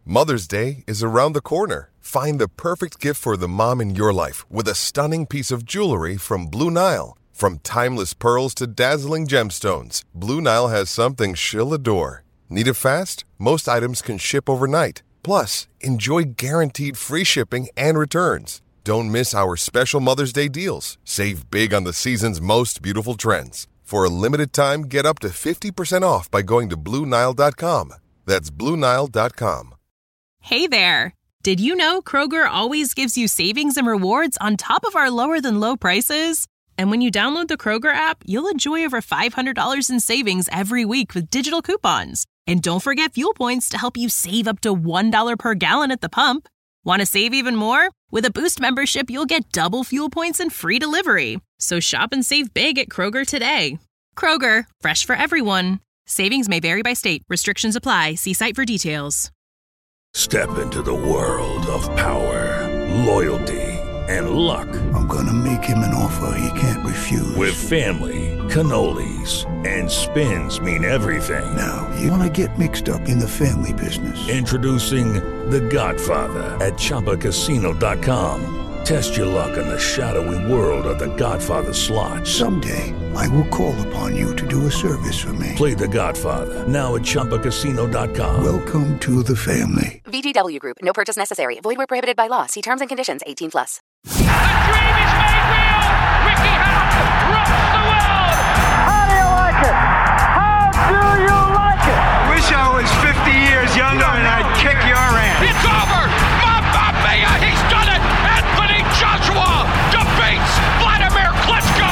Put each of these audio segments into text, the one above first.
Mother's Day is around the corner. Find the perfect gift for the mom in your life with a stunning piece of jewelry from Blue Nile. From timeless pearls to dazzling gemstones, Blue Nile has something she'll adore. Need it fast? Most items can ship overnight. Plus, enjoy guaranteed free shipping and returns. Don't miss our special Mother's Day deals. Save big on the season's most beautiful trends. For a limited time, get up to 50% off by going to BlueNile.com. That's BlueNile.com. Hey there! Did you know Kroger always gives you savings and rewards on top of our lower-than-low prices? And when you download the Kroger app, you'll enjoy over $500 in savings every week with digital coupons. And don't forget fuel points to help you save up to $1 per gallon at the pump. Want to save even more? With a Boost membership, you'll get double fuel points and free delivery. So shop and save big at Kroger today. Kroger, fresh for everyone. Savings may vary by state. Restrictions apply. See site for details. Step into the world of power, loyalty, and luck. I'm gonna make him an offer he can't refuse. With family, cannolis, and spins mean everything. Now, you wanna get mixed up in the family business. Introducing The Godfather at ChumbaCasino.com. Test your luck in the shadowy world of The Godfather slot. Someday, I will call upon you to do a service for me. Play The Godfather, now at ChumbaCasino.com. Welcome to the family. VGW Group. No purchase necessary. Void where prohibited by law. See terms and conditions. 18+. The dream is made real. Ricky Hatton rocks the world. How do you like it? How do you like it? I wish I was 50 years younger and I'd kick your ass. It's over. Mamma Mia, he's done it. Anthony Joshua defeats Vladimir Klitschko.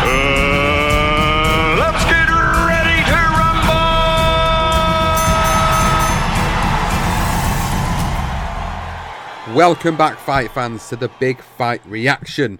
Let's get ready to rumble. Welcome back, fight fans, to the Big Fight Reaction.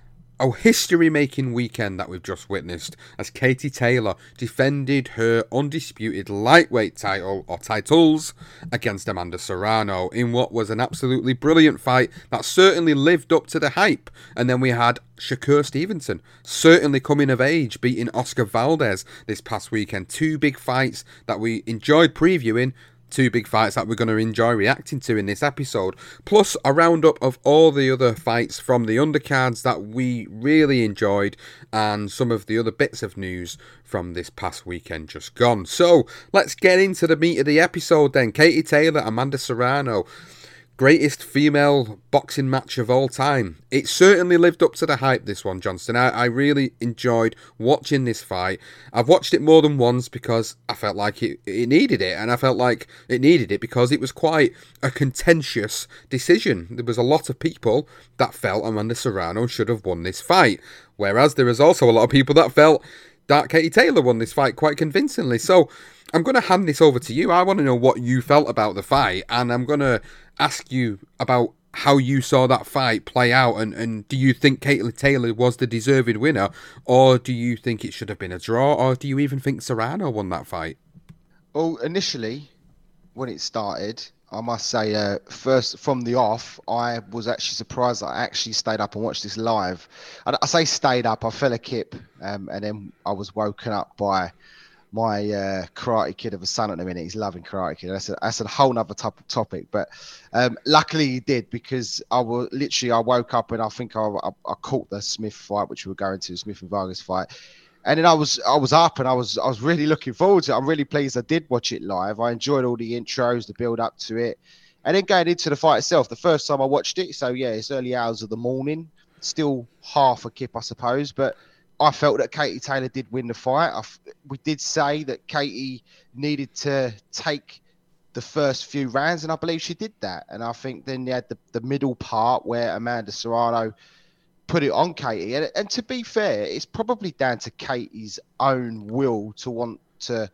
A history-making weekend that we've just witnessed as Katie Taylor defended her undisputed lightweight title, or titles, against Amanda Serrano in what was an absolutely brilliant fight that certainly lived up to the hype. And then we had Shakur Stevenson certainly coming of age, beating Oscar Valdez this past weekend. Two big fights that we enjoyed previewing, two big fights that we're going to enjoy reacting to in this episode, plus a roundup of all the other fights from the undercards that we really enjoyed, and some of the other bits of news from this past weekend just gone. So let's get into the meat of the episode then. Katie Taylor, Amanda Serrano. Greatest female boxing match of all time. It certainly lived up to the hype, this one, Johnston. I really enjoyed watching this fight. I've watched it more than once because I felt like it needed it, and I felt like it needed it because it was quite a contentious decision. There was a lot of people that felt Amanda Serrano should have won this fight, whereas there was also a lot of people that felt that Katie Taylor won this fight quite convincingly. So I'm going to hand this over to you. I want to know what you felt about the fight, and I'm going to ask you about how you saw that fight play out, and do you think Katie Taylor was the deserved winner, or do you think it should have been a draw, or do you even think Serrano won that fight? Well, initially, when it started, I must say, first from the off, I was actually surprised that I actually stayed up and watched this live. I say stayed up, I fell a kip, and then I was woken up by my Karate Kid of a son at the minute. He's loving Karate Kid. That's a whole nother topic. But luckily he did, because I woke up and I think I caught the Smith fight, which we were going to, Smith and Vargas fight. And then I was up and I was really looking forward to it. I'm really pleased I did watch it live. I enjoyed all the intros, the build up to it. And then going into the fight itself, the first time I watched it, so yeah, it's early hours of the morning, still half a kip, I suppose, but I felt that Katie Taylor did win the fight. We did say that Katie needed to take the first few rounds, and I believe she did that. And I think then you had the middle part where Amanda Serrano put it on Katie. And to be fair, it's probably down to Katie's own will to want to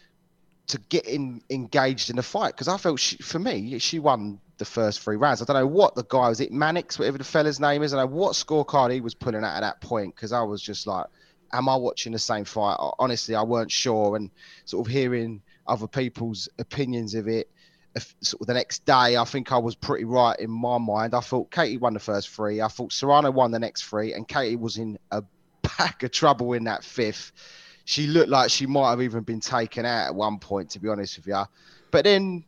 get engaged in the fight, because I felt, for me, she won the first 3 rounds. I don't know what the guy was, it Mannix, whatever the fella's name is, I don't know what scorecard he was pulling at that point, because I was just like, am I watching the same fight? Honestly, I weren't sure. And sort of hearing other people's opinions of it, sort of the next day, I think I was pretty right in my mind. I thought Katie won the first 3. I thought Serrano won the next 3, and Katie was in a pack of trouble in that 5th. She looked like she might have even been taken out at one point, to be honest with you. But then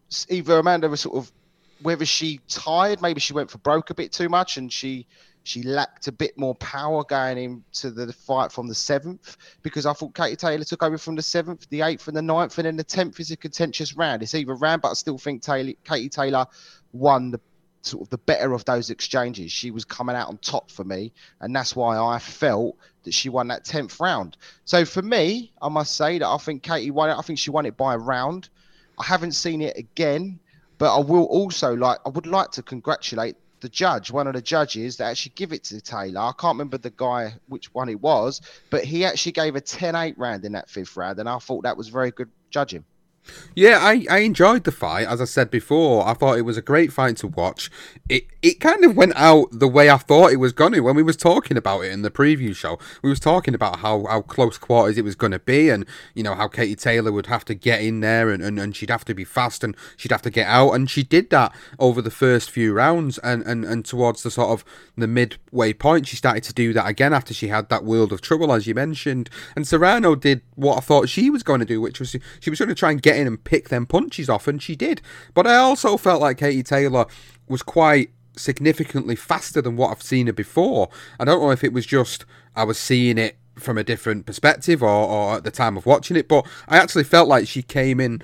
either Amanda was sort of, whether she tired, maybe she went for broke a bit too much, and she lacked a bit more power going into the fight from the 7th, because I thought Katie Taylor took over from the 7th, the 8th and the 9th, and then the 10th is a contentious round. It's either round, but I still think Katie Taylor won the sort of the better of those exchanges. She was coming out on top for me, and that's why I felt that she won that 10th round. So for me, I must say that I think Katie won it. I think she won it by a round. I haven't seen it again, but I would like to congratulate the judge, one of the judges that actually give it to Taylor. I can't remember the guy, which one it was, but he actually gave a 10-8 round in that 5th round, and I thought that was very good judging. Yeah, I enjoyed the fight. As I said before, I thought it was a great fight to watch. It kind of went out the way I thought it was going to. When we was talking about it in the preview show, we was talking about how close quarters it was going to be, and how Katie Taylor would have to get in there and she'd have to be fast and she'd have to get out, and she did that over the first few rounds, and towards the sort of the midway point she started to do that again after she had that world of trouble, as you mentioned. And Serrano did what I thought she was going to do, which was she was going to try and get in and pick them punches off, and she did. But I also felt like Katie Taylor was quite significantly faster than what I've seen her before. I don't know if it was just I was seeing it from a different perspective or at the time of watching it, but I actually felt like she came in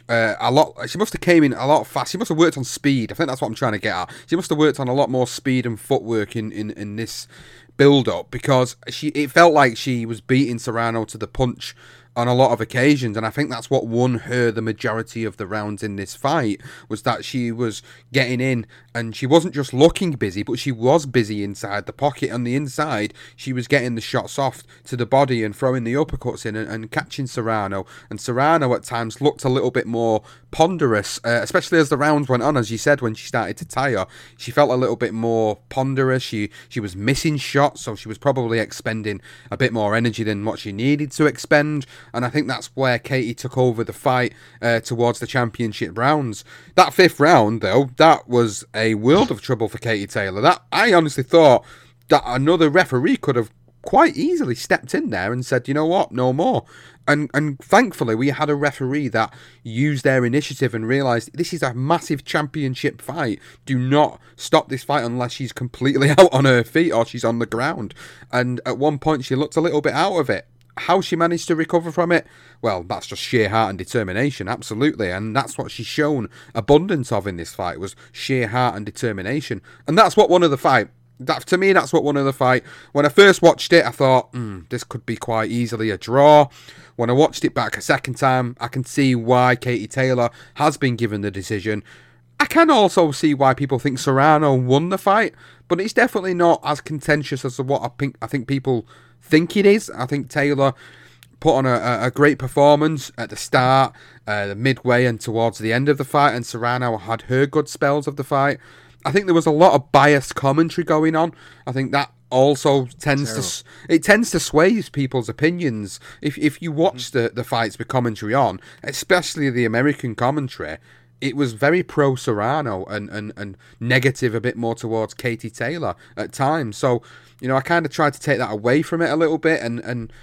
a lot. She must have came in a lot fast. She must have worked on speed. I think that's what I'm trying to get at. She must have worked on a lot more speed and footwork in this build up, because it felt like she was beating Serrano to the punch on a lot of occasions, and I think that's what won her the majority of the rounds in this fight, was that she was getting in and she wasn't just looking busy, but she was busy inside the pocket. On the inside, she was getting the shots off to the body and throwing the uppercuts in and catching Serrano, and Serrano at times looked a little bit more ponderous, especially as the rounds went on. As you said, when she started to tire, she felt a little bit more ponderous. She was missing shots, so she was probably expending a bit more energy than what she needed to expend. And I think that's where Katie took over the fight towards the championship rounds. That 5th round, though, that was a world of trouble for Katie Taylor. That I honestly thought that another referee could have quite easily stepped in there and said, you know what, no more. And thankfully, we had a referee that used their initiative and realised this is a massive championship fight. Do not stop this fight unless she's completely out on her feet or she's on the ground. And at one point, she looked a little bit out of it. How she managed to recover from it, well, that's just sheer heart and determination, absolutely. And that's what she's shown abundance of in this fight, was sheer heart and determination. And that's what won her the fight. To me, that's what won her the fight. When I first watched it, I thought, this could be quite easily a draw. When I watched it back a second time, I can see why Katie Taylor has been given the decision. I can also see why people think Serrano won the fight, but it's definitely not as contentious as what I think people think it is. I think Taylor put on a great performance at the start, the midway and towards the end of the fight, and Serrano had her good spells of the fight. I think there was a lot of biased commentary going on. I think that also tends to sway people's opinions. If you watch the fights with commentary on, especially the American commentary, it was very pro Serrano and negative a bit more towards Katie Taylor at times. So, I kind of tried to take that away from it a little bit, and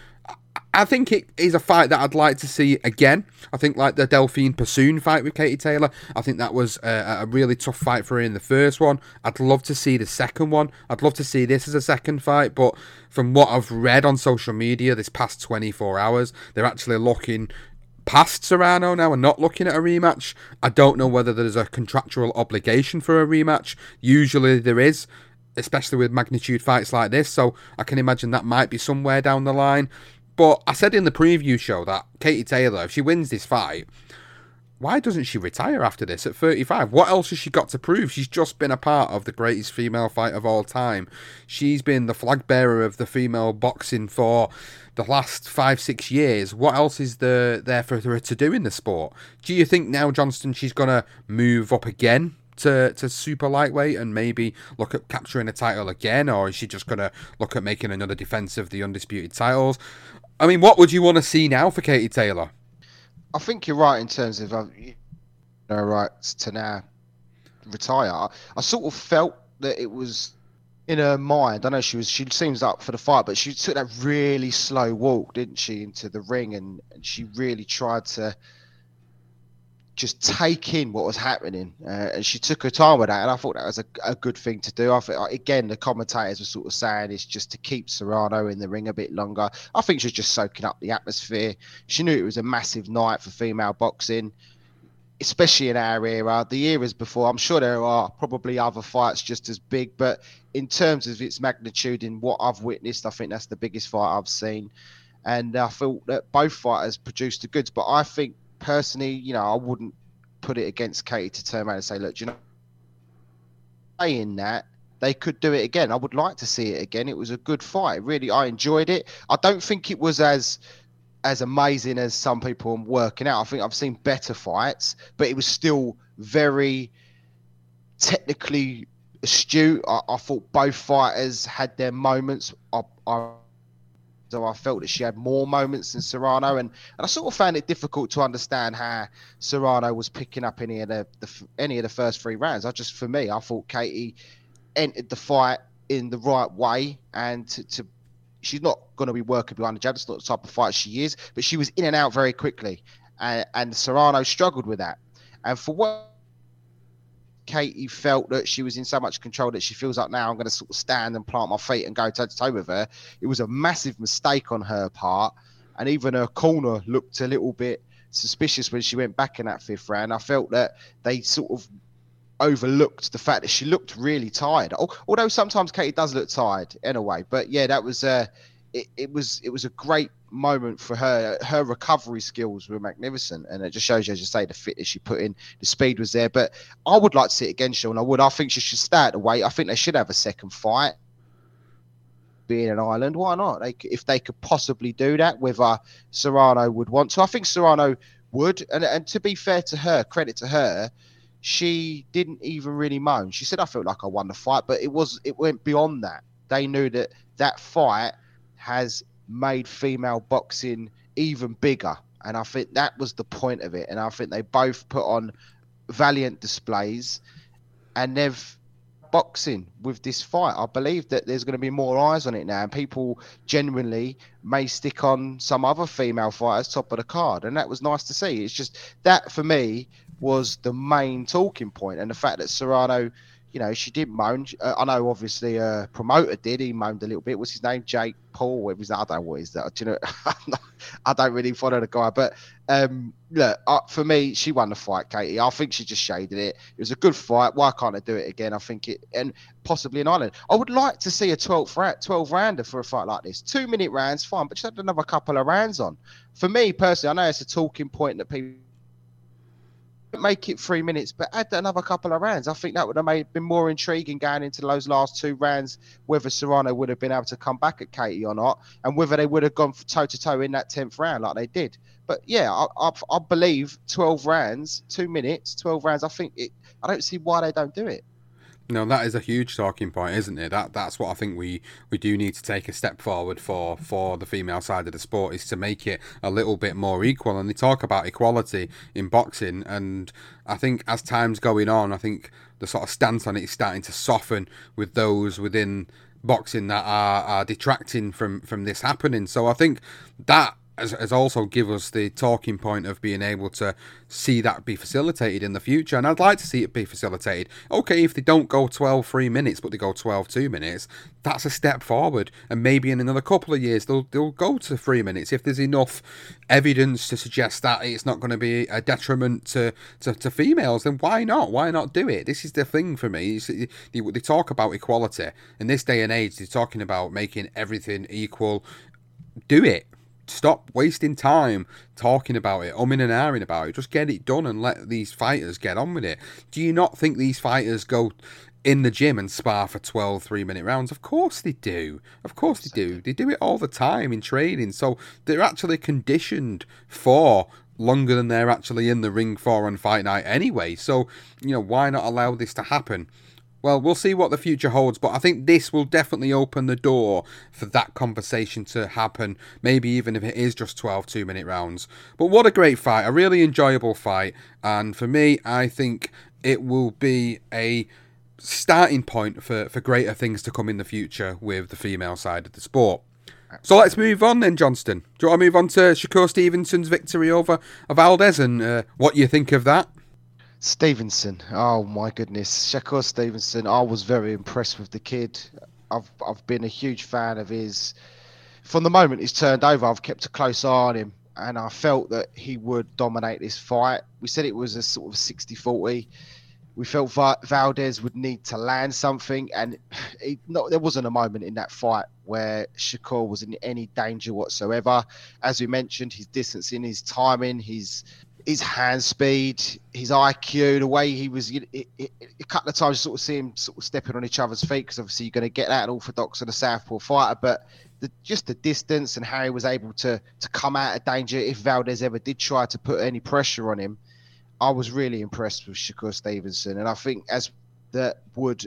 I think it is a fight that I'd like to see again. I think like the Delphine Persoon fight with Katie Taylor, I think that was a really tough fight for her in the first one. I'd love to see the second one. I'd love to see this as a second fight, but from what I've read on social media this past 24 hours, they're actually looking past Serrano now and not looking at a rematch. I don't know whether there's a contractual obligation for a rematch. Usually there is, especially with magnitude fights like this, so I can imagine that might be somewhere down the line. But I said in the preview show that Katie Taylor, if she wins this fight, why doesn't she retire after this at 35? What else has she got to prove? She's just been a part of the greatest female fight of all time. She's been the flag bearer of the female boxing for the last 5-6 years. What else is there for her to do in the sport? Do you think now, Johnston, she's going to move up again to super lightweight and maybe look at capturing a title again? Or is she just going to look at making another defense of the undisputed titles? I mean, what would you want to see now for Katie Taylor? I think you're right in terms of her rights to now retire. I sort of felt that it was in her mind. I know she seems up for the fight, but she took that really slow walk, didn't she, into the ring, and she really tried to just take in what was happening, and she took her time with that, and I thought that was a good thing to do. I think, again, the commentators were sort of saying it's just to keep Serrano in the ring a bit longer. I think she was just soaking up the atmosphere. She knew it was a massive night for female boxing, especially in our era. The eras before, I'm sure there are probably other fights just as big, but in terms of its magnitude in what I've witnessed, I think that's the biggest fight I've seen. And I feel that both fighters produced the goods, but I think personally, I wouldn't put it against Katie to turn around and say, look, saying that, they could do it again. I would like to see it again. It was a good fight. Really, I enjoyed it. I don't think it was as amazing as some people are working out. I think I've seen better fights, but it was still very technically astute. I thought both fighters had their moments. So I felt that she had more moments than Serrano, and I sort of found it difficult to understand how Serrano was picking up any of the first 3 rounds. I thought Katie entered the fight in the right way, and she's not going to be working behind the jab. That's not the type of fight she is, but she was in and out very quickly, and Serrano struggled with that. And for what Katie felt that she was in so much control that she feels like now I'm going to sort of stand and plant my feet and go toe to toe with her. It was a massive mistake on her part, and even her corner looked a little bit suspicious when she went back in that 5th round. I felt that they sort of overlooked the fact that she looked really tired. Although sometimes Katie does look tired in a way, but yeah, that was it was a great moment for her. Her recovery skills were magnificent, and it just shows you, as you say, the fitness she put in, the speed was there. But I would like to see it again, Sean. I think she should stay at the weight. I think they should have a second fight. Being an island, why not? If they could possibly do that, whether Serrano would want to. I think Serrano would, and to be fair to her, credit to her, she didn't even really moan. She said, I felt like I won the fight, but it went beyond that. They knew that fight has made female boxing even bigger, and I think that was the point of it. And I think they both put on valiant displays, and they've boxing with this fight. I believe that there's going to be more eyes on it now, and people genuinely may stick on some other female fighters top of the card, and that was nice to see. It's just that for me was the main talking point, and the fact that Serrano, she did moan. I know, obviously, a promoter did. He moaned a little bit. What's his name? Jake Paul. I don't know what is that. Do you know? I don't really follow the guy. But look, for me, she won the fight, Katie. I think she just shaded it. It was a good fight. Why can't I do it again? I think and possibly in Ireland. I would like to see a 12 rounder for a fight like this. 2-minute rounds, fine, but just had another couple of rounds on. For me personally, I know it's a talking point that people make it 3 minutes, but add another couple of rounds. I think that would have been more intriguing going into those last 2 rounds, whether Serrano would have been able to come back at Katie or not, and whether they would have gone toe to toe in that 10th round like they did. But yeah, I believe 12 rounds, 2 minutes, 12 rounds. I don't see why they don't do it. No, that is a huge talking point, isn't it? That's what I think we do need to take a step forward for the female side of the sport, is to make it a little bit more equal. And they talk about equality in boxing, and I think as time's going on, I think the sort of stance on it is starting to soften with those within boxing that are detracting from this happening. So I think that has also give us the talking point of being able to see that be facilitated in the future. And I'd like to see it be facilitated. Okay, if they don't go 12 3 minutes, but they go 12 2 minutes, that's a step forward. And maybe in another couple of years, they'll go to 3 minutes. If there's enough evidence to suggest that it's not going to be a detriment to females, then why not? Why not do it? This is the thing for me. They talk about equality. In this day and age, they're talking about making everything equal. Do it. Stop wasting time talking about it, umming and ahhing about it. Just get it done and let these fighters get on with it. Do you not think these fighters go in the gym and spar for 12 3-minute rounds? Of course they do. Of course they do. They do it all the time in training. So they're actually conditioned for longer than they're actually in the ring for on fight night anyway. So, why not allow this to happen? Well, we'll see what the future holds, but I think this will definitely open the door for that conversation to happen, maybe even if it is just 12 2-minute rounds. But what a great fight, a really enjoyable fight, and for me, I think it will be a starting point for greater things to come in the future with the female side of the sport. So let's move on then, Johnston. Do you want to move on to Shakur Stevenson's victory over Valdez and what you think of that? Stevenson, oh my goodness, Shakur Stevenson. I was very impressed with the kid. I've been a huge fan of his. From the moment he's turned over, I've kept a close eye on him, and I felt that he would dominate this fight. We said it was a sort of 60-40. We felt Valdez would need to land something, and there wasn't a moment in that fight where Shakur was in any danger whatsoever. As we mentioned, his distancing, his timing, his hand speed, his IQ, the way he was, a couple of times you sort of see him sort of stepping on each other's feet, because obviously you're going to get that unorthodox and a southpaw fighter, but just the distance and how he was able to come out of danger if Valdez ever did try to put any pressure on him. I was really impressed with Shakur Stevenson, and I think as that would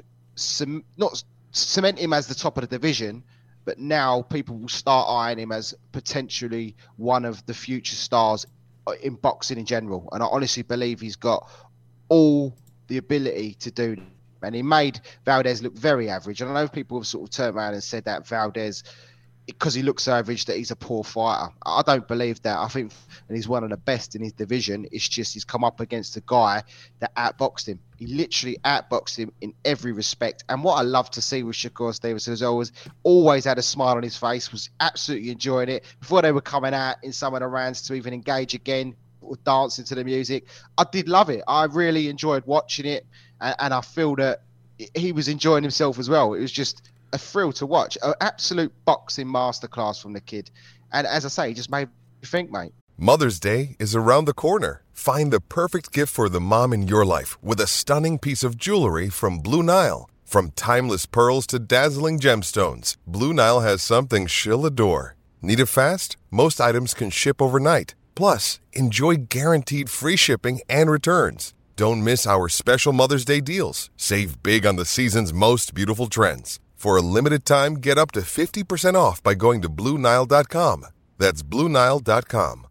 not cement him as the top of the division, but now people will start eyeing him as potentially one of the future stars in boxing in general. And I honestly believe he's got all the ability to do that. And he made Valdez look very average. And I know people have sort of turned around and said that Valdez, because he looks average, that he's a poor fighter. I don't believe that. I think, and he's one of the best in his division. It's just he's come up against a guy that outboxed him. He literally outboxed him in every respect. And what I love to see with Shakur Stevenson is always had a smile on his face, was absolutely enjoying it. Before they were coming out in some of the rounds to even engage again, or dancing to the music, I did love it. I really enjoyed watching it. And I feel that he was enjoying himself as well. It was just a thrill to watch. An absolute boxing masterclass from the kid. And as I say, he just made me think, mate. Mother's Day is around the corner. Find the perfect gift for the mom in your life with a stunning piece of jewelry from Blue Nile. From timeless pearls to dazzling gemstones, Blue Nile has something she'll adore. Need it fast? Most items can ship overnight. Plus, enjoy guaranteed free shipping and returns. Don't miss our special Mother's Day deals. Save big on the season's most beautiful trends. For a limited time, get up to 50% off by going to BlueNile.com. That's BlueNile.com.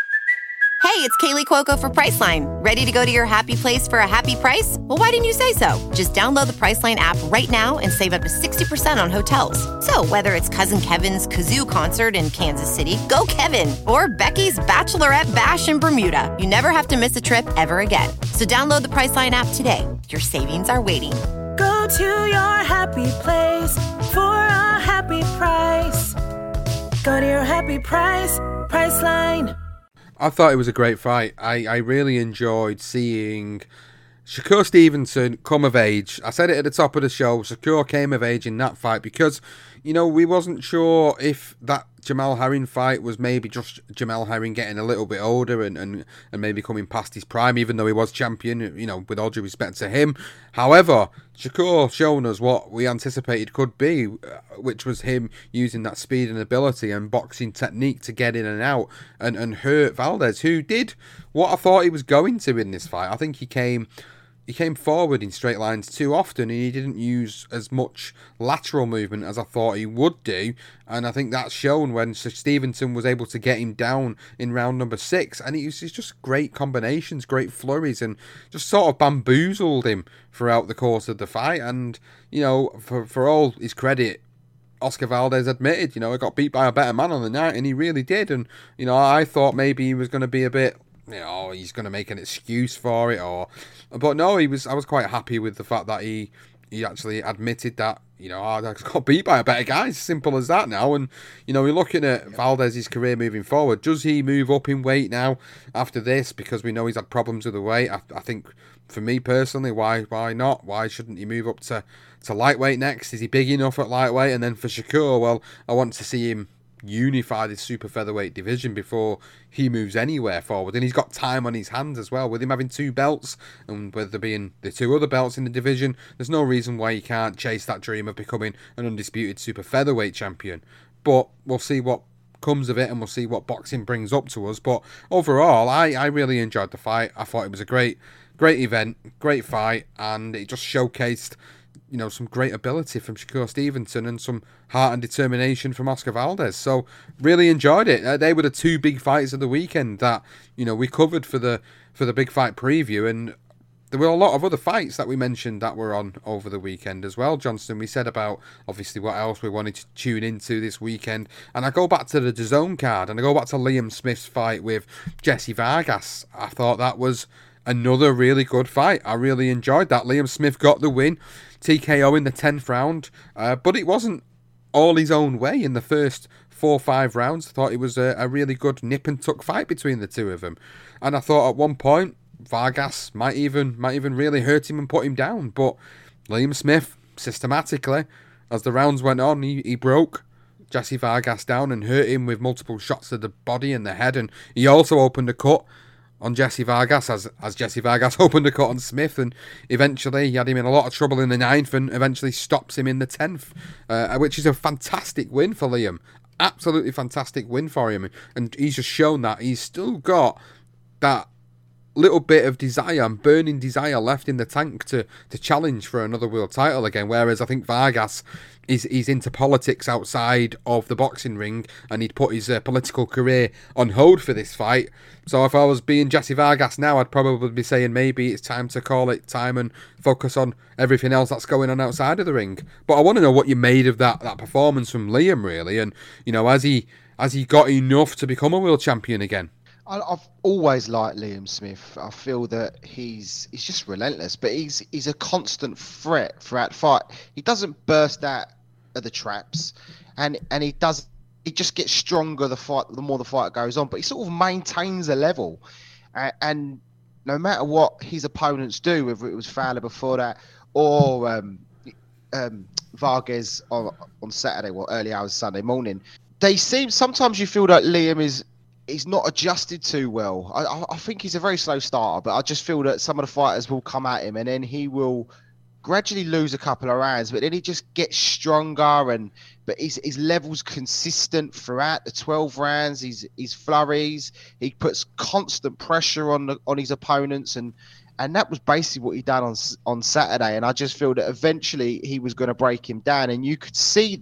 Hey, it's Kaylee Cuoco for Priceline. Ready to go to your happy place for a happy price? Well, why didn't you say so? Just download the Priceline app right now and save up to 60% on hotels. So whether it's Cousin Kevin's Kazoo Concert in Kansas City, go Kevin, or Becky's Bachelorette Bash in Bermuda, you never have to miss a trip ever again. So download the Priceline app today. Your savings are waiting. Go to your happy place for a happy price. Go to your happy price, Priceline. I thought it was a great fight. I really enjoyed seeing Shakur Stevenson come of age. I said it at the top of the show. Shakur came of age in that fight because, you know, we wasn't sure if that Jamel Herring fight was maybe just Jamel Herring getting a little bit older and maybe coming past his prime, even though he was champion, you know, with all due respect to him. However, Shakur shown us what we anticipated could be, which was him using that speed and ability and boxing technique to get in and out and hurt Valdez, who did what I thought he was going to in this fight. I think he came forward in straight lines too often, and he didn't use as much lateral movement as I thought he would do, and I think that's shown when Stevenson was able to get him down in round number 6, and it's just great combinations, great flurries, and just sort of bamboozled him throughout the course of the fight. And, you know, for all his credit, Oscar Valdez admitted, you know, he got beat by a better man on the night, and he really did. And, you know, I thought maybe he was going to be a bit, you know, he's going to make an excuse for it, but no, I was quite happy with the fact that he actually admitted that, you know, I got beat by a better guy. It's simple as that now. And, you know, we're looking at Valdez's career moving forward. Does he move up in weight now after this? Because we know he's had problems with the weight. I think, for me personally, why not? Why shouldn't he move up to lightweight next? Is he big enough at lightweight? And then for Shakur, well, I want to see him unify this super featherweight division before he moves anywhere forward. And he's got time on his hands as well, with him having 2 belts, and with there being the 2 other belts in the division, there's no reason why he can't chase that dream of becoming an undisputed super featherweight champion. But we'll see what comes of it, and we'll see what boxing brings up to us. But overall, I really enjoyed the fight. I thought it was a great event, great fight, and it just showcased, you know, some great ability from Shakur Stevenson and some heart and determination from Oscar Valdez. So really enjoyed it. They were the 2 big fights of the weekend that, you know, we covered for the big fight preview, and there were a lot of other fights that we mentioned that were on over the weekend as well, Johnston. We said about, obviously, what else we wanted to tune into this weekend. And I go back to the DAZN card, and I go back to Liam Smith's fight with Jesse Vargas. I thought that was another really good fight. I really enjoyed that. Liam Smith got the win, TKO in the 10th round, but it wasn't all his own way in the first 4-5 rounds. I thought it was a really good nip-and-tuck fight between the two of them. And I thought at one point, Vargas might even really hurt him and put him down, but Liam Smith systematically, as the rounds went on, he broke Jesse Vargas down and hurt him with multiple shots to the body and the head, and he also opened a cut on Jesse Vargas as Jesse Vargas opened a cut on Smith, and eventually he had him in a lot of trouble in the 9th and eventually stops him in the 10th, which is a fantastic win for Liam. Absolutely fantastic win for him, and he's just shown that he's still got that little bit of desire and burning desire left in the tank to challenge for another world title again, whereas I think Vargas is into politics outside of the boxing ring, and he'd put his political career on hold for this fight. So if I was being Jesse Vargas now, I'd probably be saying maybe it's time to call it time and focus on everything else that's going on outside of the ring. But I want to know what you made of that performance from Liam, really, and has he got enough to become a world champion again? I've always liked Liam Smith. I feel that he's just relentless, but he's a constant threat throughout the fight. He doesn't burst out of the traps, and he just gets stronger the more the fight goes on. But he sort of maintains a level, and no matter what his opponents do, whether it was Fowler before that or Vargas on Saturday, early hours Sunday morning, sometimes you feel that Liam he's not adjusted too well. I think he's a very slow starter, but I just feel that some of the fighters will come at him and then he will gradually lose a couple of rounds, but then he just gets stronger, but his level's consistent throughout the 12 rounds. His flurries, he puts constant pressure on his opponents, and that was basically what he done on Saturday. And I just feel that eventually he was going to break him down. And you could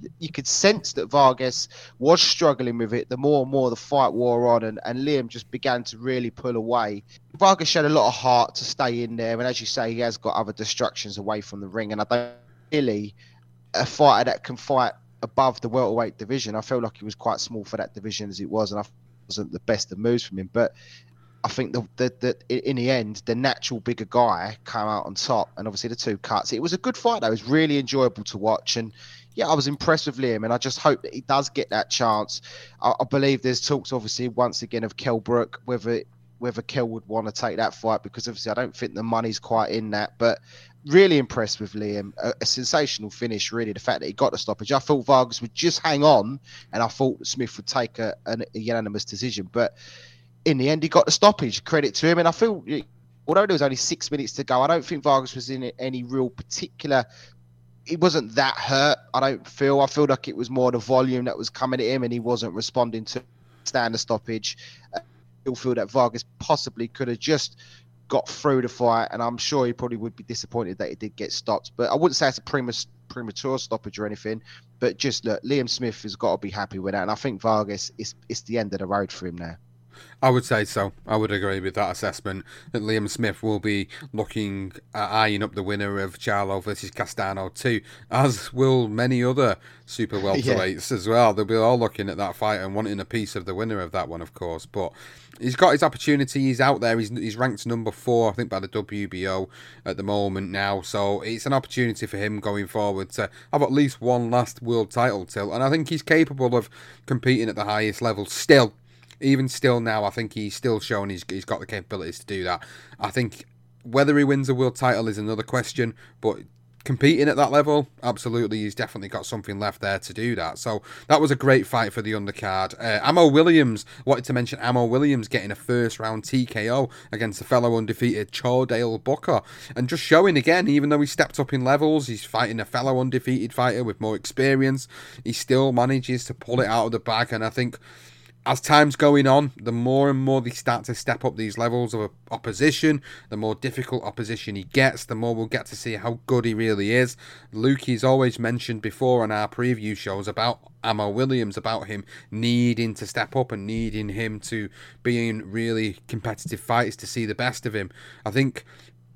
sense that Vargas was struggling with it. The more and more the fight wore on, and Liam just began to really pull away. Vargas showed a lot of heart to stay in there. And as you say, he has got other distractions away from the ring. And I don't really a fighter that can fight above the welterweight division. I felt like he was quite small for that division as it was, and I wasn't the best of moves from him. But I think that in the end, the natural bigger guy came out on top, and obviously the two cuts. It was a good fight, though. It was really enjoyable to watch, and yeah, I was impressed with Liam, and I just hope that he does get that chance. I believe there's talks, obviously, once again of Kell Brook, whether Kell would want to take that fight, because obviously I don't think the money's quite in that. But really impressed with Liam. A sensational finish, really, the fact that he got the stoppage. I thought Vargas would just hang on, and I thought Smith would take a unanimous decision, but in the end, he got the stoppage. Credit to him. And I feel, although there was only 6 minutes to go, I don't think Vargas was in any real particular... He wasn't that hurt, I feel like it was more the volume that was coming at him, and he wasn't responding to stand the stoppage. I still feel that Vargas possibly could have just got through the fight, and I'm sure he probably would be disappointed that he did get stopped. But I wouldn't say it's a premature stoppage or anything, but just look, Liam Smith has got to be happy with that, and I think Vargas, it's the end of the road for him now. I would say so. I would agree with that assessment, that Liam Smith will be looking at eyeing up the winner of Charlo versus Castano too, as will many other super welterweights as well. They'll be all looking at that fight and wanting a piece of the winner of that one, of course. But he's got his opportunity. He's out there. He's ranked number 4, I think, by the WBO at the moment now. So it's an opportunity for him going forward to have at least one last world title tilt. And I think he's capable of competing at the highest level still. Even still now, I think he's still showing he's got the capabilities to do that. I think whether he wins a world title is another question, but competing at that level, absolutely, he's definitely got something left there to do that. So that was a great fight for the undercard. Ammo Williams, wanted to mention Ammo Williams getting a first round TKO against the fellow undefeated Chordale Booker, and just showing again, even though he stepped up in levels, he's fighting a fellow undefeated fighter with more experience, he still manages to pull it out of the bag. And I think as time's going on, the more and more they start to step up these levels of opposition, the more difficult opposition he gets, the more we'll get to see how good he really is. Lukey's always mentioned before on our preview shows about Ammo Williams, about him needing to step up and needing him to be in really competitive fights to see the best of him. I think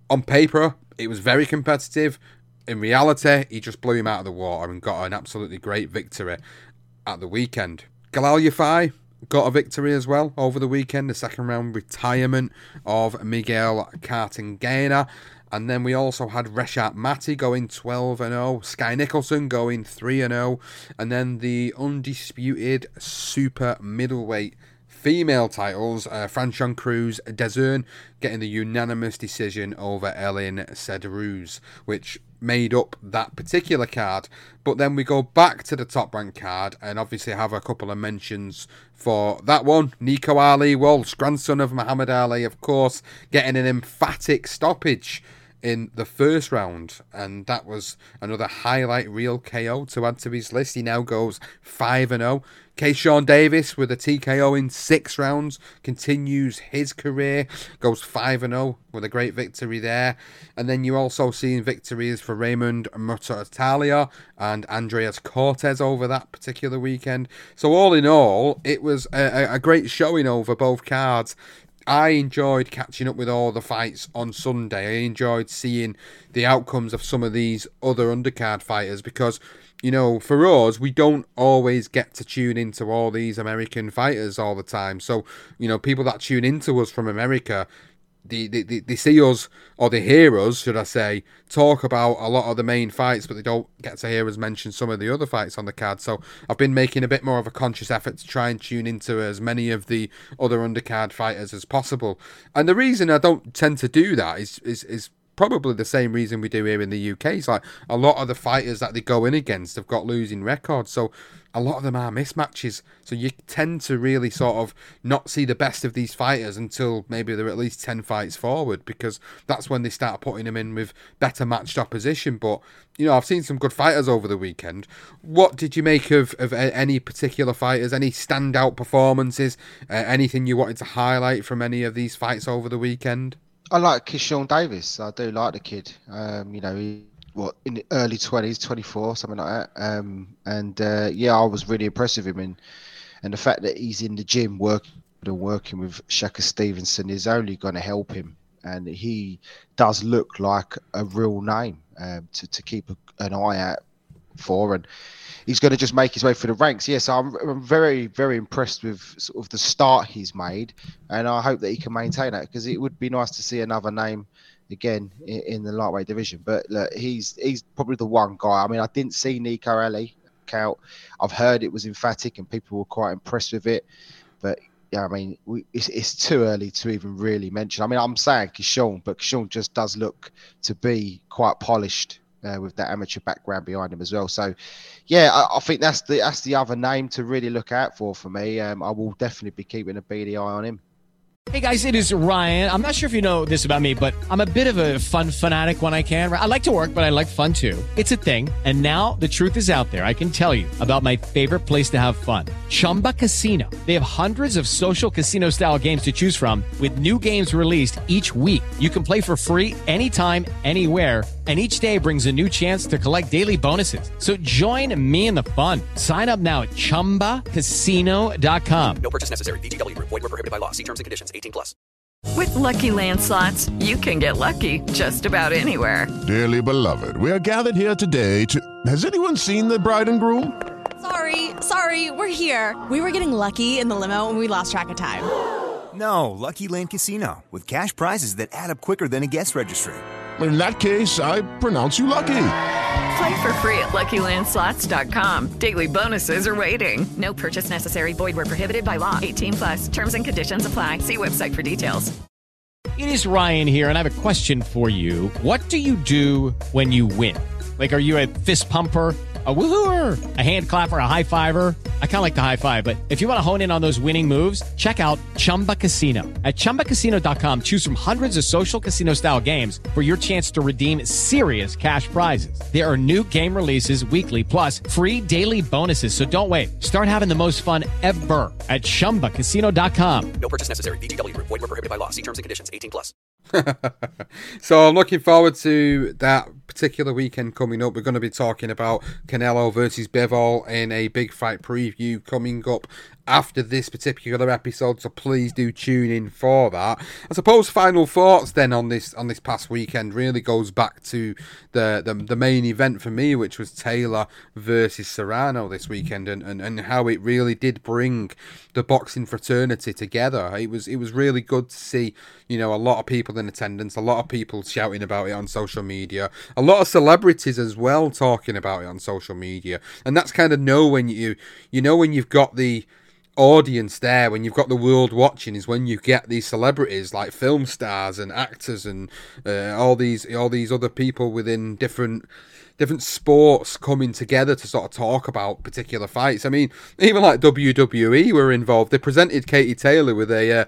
On paper, it was very competitive. In reality, he just blew him out of the water and got an absolutely great victory at the weekend. Galal Yafai got a victory as well over the weekend, the second round retirement of Miguel Cartagena. And then we also had Reshat Mati going 12-0, Sky Nicholson going 3-0, and then the undisputed super middleweight female titles, Franchon Cruz Dezern getting the unanimous decision over Ellen Cederuz, which made up that particular card. But then we go back to the top rank card and obviously have a couple of mentions for that one. Nico Ali Walsh, grandson of Muhammad Ali, of course, getting an emphatic stoppage in the first round, and that was another highlight reel KO to add to his list. He now goes 5-0. Keyshawn Davis with a TKO in 6 rounds continues his career, goes 5-0 with a great victory there. And then you're also seeing victories for Raymond Murtalia and Andreas Cortez over that particular weekend. So all in all, it was a great showing over both cards. I enjoyed catching up with all the fights on Sunday. I enjoyed seeing the outcomes of some of these other undercard fighters because, you know, for us, we don't always get to tune into all these American fighters all the time. So, you know, people that tune into us from America, they see us, or they hear us, should I say, talk about a lot of the main fights, but they don't get to hear us mention some of the other fights on the card. So I've been making a bit more of a conscious effort to try and tune into as many of the other undercard fighters as possible. And the reason I don't tend to do that is probably the same reason we do here in the UK. It's like a lot of the fighters that they go in against have got losing records, so a lot of them are mismatches. So you tend to really sort of not see the best of these fighters until maybe they're at least 10 fights forward, because that's when they start putting them in with better matched opposition. But, you know, I've seen some good fighters over the weekend. What did you make of any particular fighters? Any standout performances? Anything you wanted to highlight from any of these fights over the weekend? I like Keyshawn Davis. I do like the kid. You know, in the early 20s, 24, something like that. Yeah, I was really impressed with him. And the fact that he's in the gym working with Shaka Stevenson is only going to help him. And he does look like a real name to keep an eye out for. And he's going to just make his way through the ranks. Yes, I'm very, very impressed with sort of the start he's made, and I hope that he can maintain that, because it would be nice to see another name again in the lightweight division. But look, he's probably the one guy. I mean, I didn't see Nico Ali count. I've heard it was emphatic and people were quite impressed with it. But yeah, I mean, it's too early to even really mention. I mean, I'm saying Keyshawn, but Keyshawn just does look to be quite polished. With that amateur background behind him as well. So, yeah, I think that's the other name to really look out for me. I will definitely be keeping a beady eye on him. Hey guys, it is Ryan. I'm not sure if you know this about me, but I'm a bit of a fun fanatic when I can. I like to work, but I like fun too. It's a thing. And now the truth is out there. I can tell you about my favorite place to have fun. Chumba Casino. They have hundreds of social casino style games to choose from with new games released each week. You can play for free anytime, anywhere. And each day brings a new chance to collect daily bonuses. So join me in the fun. Sign up now at ChumbaCasino.com. No purchase necessary. VGW Group. Void where prohibited by law. See terms and conditions. 18+. With Lucky Land Slots, you can get lucky just about anywhere. Dearly beloved, we are gathered here today to... Has anyone seen the bride and groom? Sorry, we're here. We were getting lucky in the limo and we lost track of time. No, Lucky Land Casino, with cash prizes that add up quicker than a guest registry. In that case, I pronounce you lucky. Play for free at LuckyLandSlots.com. Daily bonuses are waiting. No purchase necessary. Void where prohibited by law. 18+. Terms and conditions apply. See website for details. It is Ryan here, and I have a question for you. What do you do when you win? Like, are you a fist pumper, a woohooer, a hand clapper, a high fiver? I kind of like the high five, but if you want to hone in on those winning moves, check out Chumba Casino. At ChumbaCasino.com, choose from hundreds of social casino style games for your chance to redeem serious cash prizes. There are new game releases weekly, plus free daily bonuses. So don't wait. Start having the most fun ever at ChumbaCasino.com. No purchase necessary. VGW Group. Void where prohibited by law. See terms and conditions. 18+. So I'm looking forward to that particular weekend coming up. We're going to be talking about Canelo versus Bivol in a big fight preview coming up after this particular episode, so please do tune in for that. I suppose final thoughts then on this past weekend really goes back to the main event for me, which was Taylor versus Serrano this weekend, and how it really did bring the boxing fraternity together. It was really good to see, a lot of people in attendance, a lot of people shouting about it on social media, a lot of celebrities as well talking about it on social media, and that's kind of when you've got the audience there, when you've got the world watching, is when you get these celebrities like film stars and actors and all these other people within different sports coming together to sort of talk about particular fights. I mean, even like WWE were involved. They presented Katie Taylor with a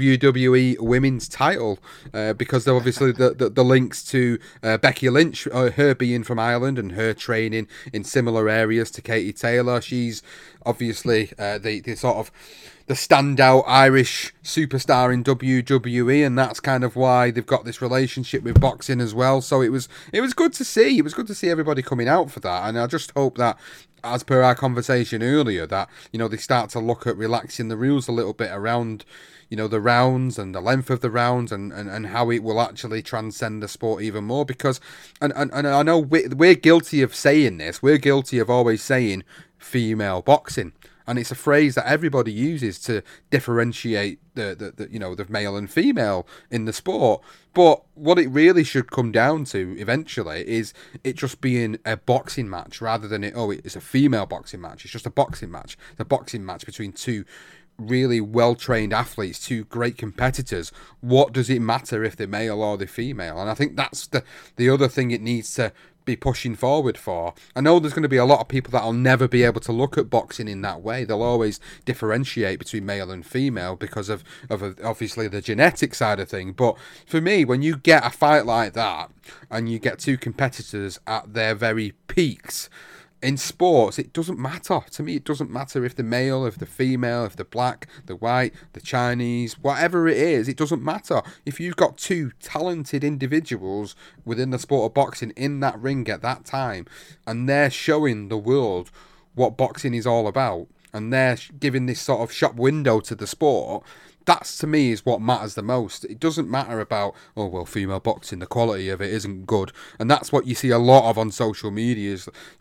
WWE women's title because they're obviously the links to Becky Lynch, her being from Ireland and her training in similar areas to Katie Taylor. She's obviously the sort of the standout Irish superstar in WWE, and that's kind of why they've got this relationship with boxing as well. So it was good to see. It was good to see everybody coming out for that, and I just hope that, as per our conversation earlier, that they start to look at relaxing the rules a little bit around the rounds and the length of the rounds and how it will actually transcend the sport even more. Because and I know we're guilty of saying this. We're guilty of always saying female boxing. And it's a phrase that everybody uses to differentiate the male and female in the sport. But what it really should come down to eventually is it just being a boxing match rather than it's a female boxing match. It's just a boxing match. It's a boxing match between two really well-trained athletes, two great competitors. What does it matter if they're male or they're female? And I think that's the other thing it needs to be pushing forward for. I know there's going to be a lot of people that'll never be able to look at boxing in that way. They'll always differentiate between male and female because of obviously the genetic side of things. But for me, when you get a fight like that and you get two competitors at their very peaks in sports, it doesn't matter. To me, it doesn't matter if the male, if the female, if the black, the white, the Chinese, whatever it is, it doesn't matter. If you've got two talented individuals within the sport of boxing in that ring at that time, and they're showing the world what boxing is all about, and they're giving this sort of shop window to the sport, that's, to me, is what matters the most. It doesn't matter about, female boxing, the quality of it isn't good. And that's what you see a lot of on social media.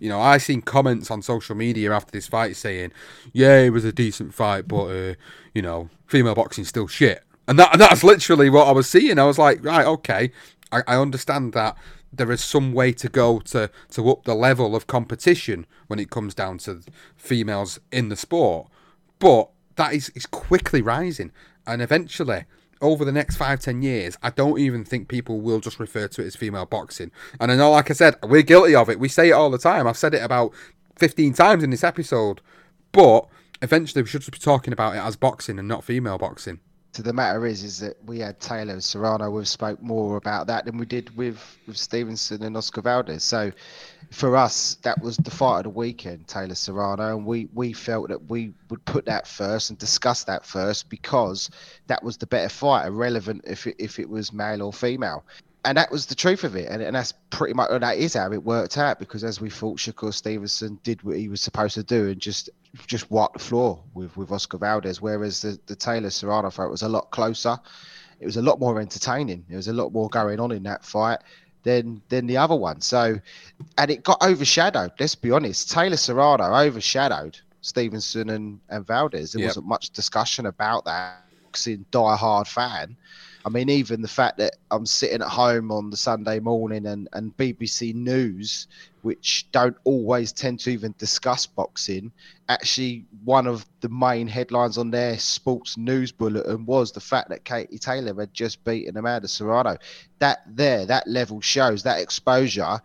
I seen comments on social media after this fight saying, yeah, it was a decent fight, but, female boxing's still shit. And that's literally what I was seeing. I was like, right, okay, I understand that there is some way to go to up the level of competition when it comes down to females in the sport. But that is quickly rising. And eventually, over the next 5-10 years, I don't even think people will just refer to it as female boxing. And I know, like I said, we're guilty of it. We say it all the time. I've said it about 15 times in this episode. But eventually, we should just be talking about it as boxing and not female boxing. So the matter is that we had Taylor and Serrano. We've spoke more about that than we did with Stevenson and Oscar Valdez. So for us, that was the fight of the weekend, Taylor Serrano, and we felt that we would put that first and discuss that first because that was the better fight, irrelevant if it was male or female. And that was the truth of it, and that's pretty much, that is how it worked out, because as we thought, Shakur Stevenson did what he was supposed to do and just wiped the floor with Oscar Valdez, whereas the Taylor Serrano fight was a lot closer. It was a lot more entertaining. There was a lot more going on in that fight than the other one. So, and it got overshadowed. Let's be honest, Taylor Serrano overshadowed Stevenson and Valdez. There wasn't much discussion about that. Boxing die-hard fan. I mean, even the fact that I'm sitting at home on the Sunday morning and BBC News, which don't always tend to even discuss boxing, actually one of the main headlines on their sports news bulletin was the fact that Katie Taylor had just beaten Amanda Serrano. That level shows, that exposure,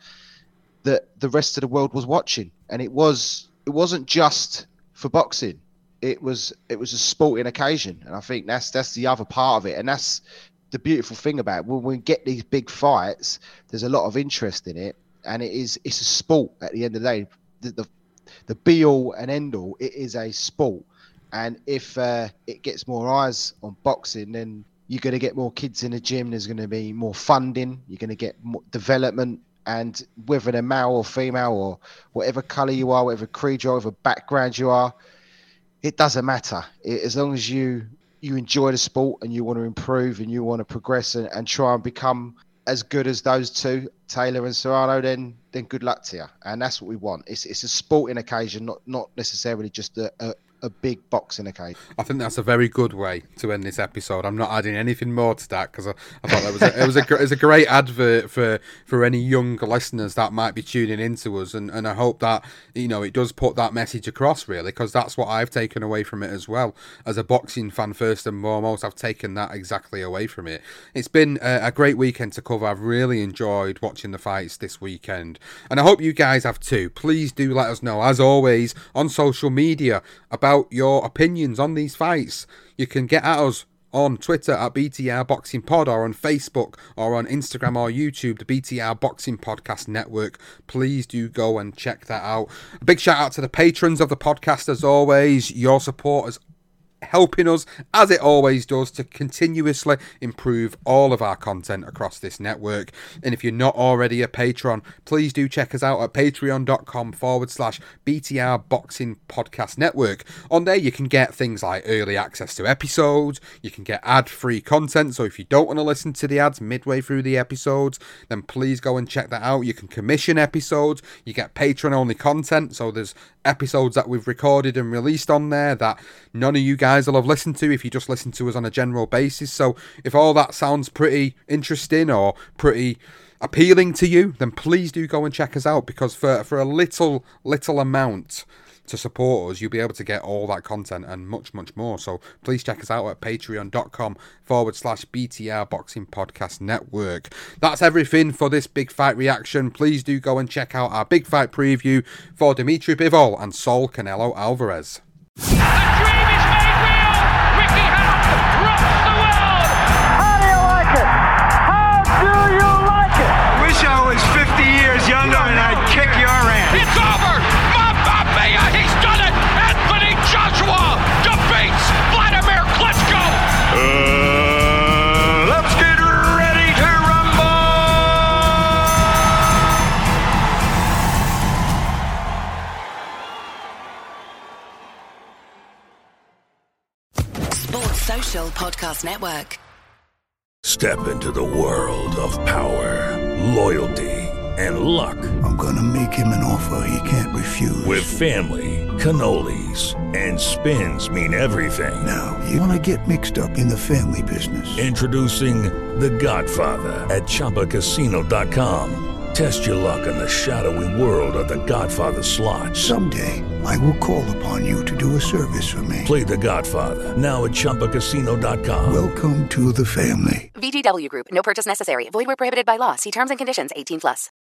that the rest of the world was watching. And it wasn't just for boxing. It was a sporting occasion, and I think that's the other part of it, and that's the beautiful thing about it. When we get these big fights, there's a lot of interest in it, and it's a sport at the end of the day. The be all and end all, it is a sport, and if it gets more eyes on boxing, then you're going to get more kids in the gym. There's going to be more funding. You're going to get more development. And whether they're male or female or whatever colour you are, whatever creed you are, whatever background you are, it doesn't matter. As long as you enjoy the sport and you want to improve and you want to progress and try and become as good as those two, Taylor and Serrano, then good luck to you. And that's what we want. It's a sporting occasion, not necessarily just a big boxing occasion. I think that's a very good way to end this episode. I'm not adding anything more to that because I thought that was a great advert for any young listeners that might be tuning into us, and I hope that it does put that message across, really, because that's what I've taken away from it as well. As a boxing fan, first and foremost, I've taken that exactly away from it. It's been a great weekend to cover. I've really enjoyed watching the fights this weekend, and I hope you guys have too. Please do let us know, as always, on social media about your opinions on these fights. You can get at us on Twitter at BTR Boxing Pod, or on Facebook, or on Instagram or YouTube, the BTR Boxing Podcast Network. Please do go and check that out. A big shout out to the patrons of the podcast, as always. Your support is helping us, as it always does, to continuously improve all of our content across this network. And if you're not already a patron, please do check us out at patreon.com/BTR Boxing Podcast Network. On there you can get things like early access to episodes, you can get ad-free content, so if you don't want to listen to the ads midway through the episodes, then please go and check that out. You can commission episodes, you get patron-only content, so there's episodes that we've recorded and released on there that none of you guys will have listened to if you just listen to us on a general basis. So if all that sounds pretty interesting or pretty appealing to you, then please do go and check us out, because for a little amount to support us, you'll be able to get all that content and much more. So please check us out at patreon.com/BTR Boxing Podcast Network. That's everything for this big fight reaction. Please do go and check out our big fight preview for Dimitri Bivol and Saul Canelo Alvarez. Younger and I'd kick your ass. It's over! Mamma Mia! He's done it! Anthony Joshua defeats Vladimir Klitschko! Let's get ready to rumble! Sports Social Podcast Network. Step into the world of power, loyalty, and luck. I'm gonna make him an offer he can't refuse. With family, cannolis, and spins mean everything. Now, you wanna get mixed up in the family business. Introducing The Godfather at ChumbaCasino.com. Test your luck in the shadowy world of The Godfather slot. Someday, I will call upon you to do a service for me. Play The Godfather now at ChumbaCasino.com. Welcome to the family. VGW Group. No purchase necessary. Void where prohibited by law. See terms and conditions. 18+.